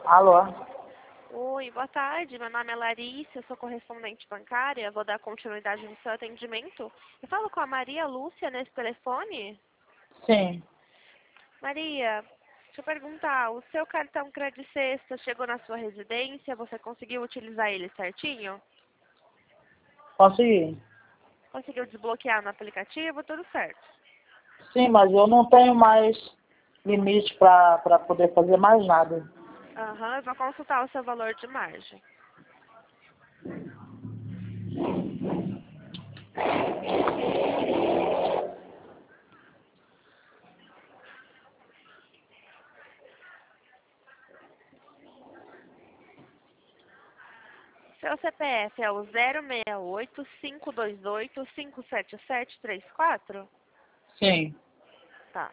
Alô? Oi, boa tarde. Meu nome é Larissa, eu sou correspondente bancária. Vou dar continuidade no seu atendimento. Eu falo com a Maria Lúcia nesse telefone? Sim. Maria, deixa eu perguntar, o seu cartão Credit Sexta chegou na sua residência? Você conseguiu utilizar ele certinho? Consegui. Conseguiu desbloquear no aplicativo? Tudo certo. Sim, mas eu não tenho mais limite para poder fazer mais nada. Aham, eu vou consultar o seu valor de margem. Seu CPF é o 068-528-57734? Sim. Tá.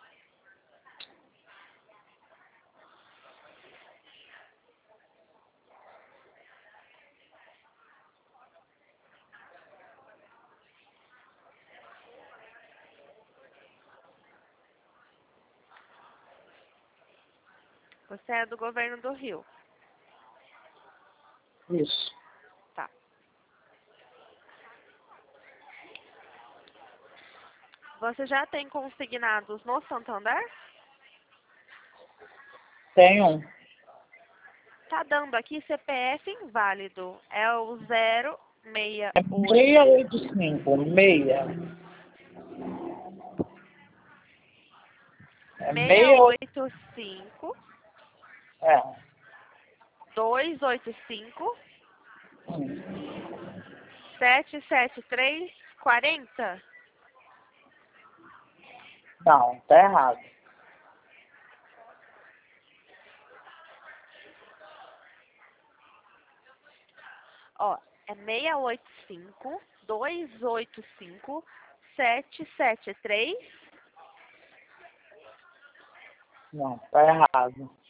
Você é do governo do Rio. Isso. Tá. Você já tem consignados no Santander? Tem um. Tá dando aqui CPF inválido. É o É 068 685. Meia. É 685 É. 285 Hum. 77340. Não, tá errado. Ó, é 685 285 773. Não, tá errado.